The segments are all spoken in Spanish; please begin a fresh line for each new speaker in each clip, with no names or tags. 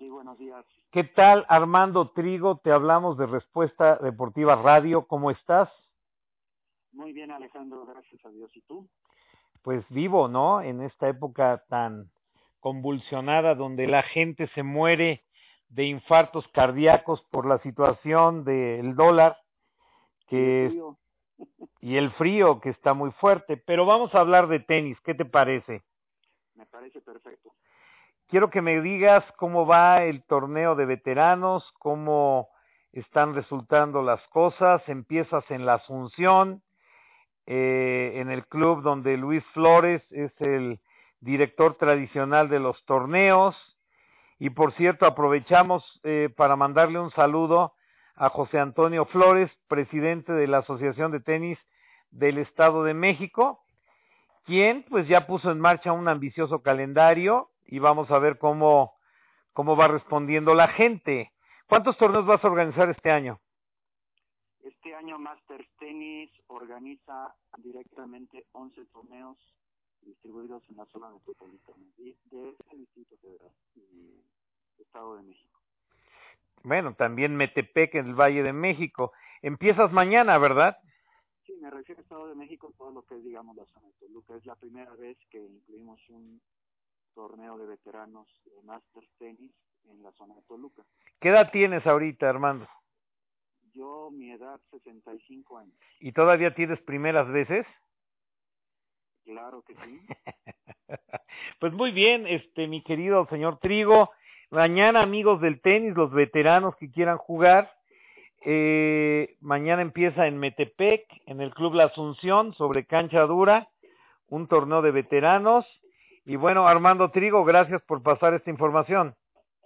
Sí, buenos días.
¿Qué tal, Armando Trigo? Te hablamos de Respuesta Deportiva Radio. ¿Cómo estás?
Muy bien, Alejandro, gracias a Dios. ¿Y tú?
Pues vivo, ¿no? En esta época tan convulsionada donde la gente se muere de infartos cardíacos por la situación del dólar
Y el
que
frío.
y el frío que está muy fuerte. Pero vamos a hablar de tenis. ¿Qué te parece?
Me parece perfecto.
Quiero que me digas cómo va el torneo de veteranos, cómo están resultando las cosas. Empiezas en la Asunción, en el club donde Luis Flores es el director tradicional de los torneos. Y por cierto, aprovechamos para mandarle un saludo a José Antonio Flores, presidente de la Asociación de Tenis del Estado de México, quien pues ya puso en marcha un ambicioso calendario y vamos a ver cómo va respondiendo la gente. ¿Cuántos torneos vas a organizar este año?
Este año Masters Tennis organiza directamente 11 torneos distribuidos en la zona metropolitana de este Distrito Federal y Estado de México.
Bueno, también Metepec en el Valle de México. Empiezas mañana, ¿verdad?
Sí, me refiero a Estado de México, todo lo que es, digamos, la zona de Toluca. Es la primera vez que incluimos un torneo de veteranos de Masters Tennis en la zona de Toluca.
¿Qué edad tienes ahorita, Armando?
Yo, mi edad, 65 años.
¿Y todavía tienes primeras veces?
Claro que sí.
Pues muy bien, mi querido señor Trigo. Mañana, amigos del tenis, los veteranos que quieran jugar, mañana empieza en Metepec, en el Club La Asunción, sobre cancha dura, un torneo de veteranos. Y bueno, Armando Trigo, gracias por pasar esta información.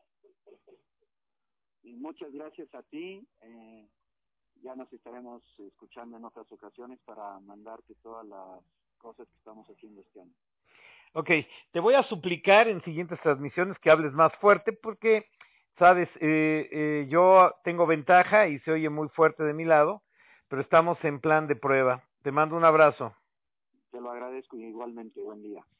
Y muchas gracias a ti. Ya nos estaremos escuchando en otras ocasiones para mandarte todas las cosas que estamos haciendo este año.
Ok, te voy a suplicar en siguientes transmisiones que hables más fuerte porque, sabes, yo tengo ventaja y se oye muy fuerte de mi lado, pero estamos en plan de prueba. Te mando un abrazo.
Te lo agradezco y igualmente. Buen día.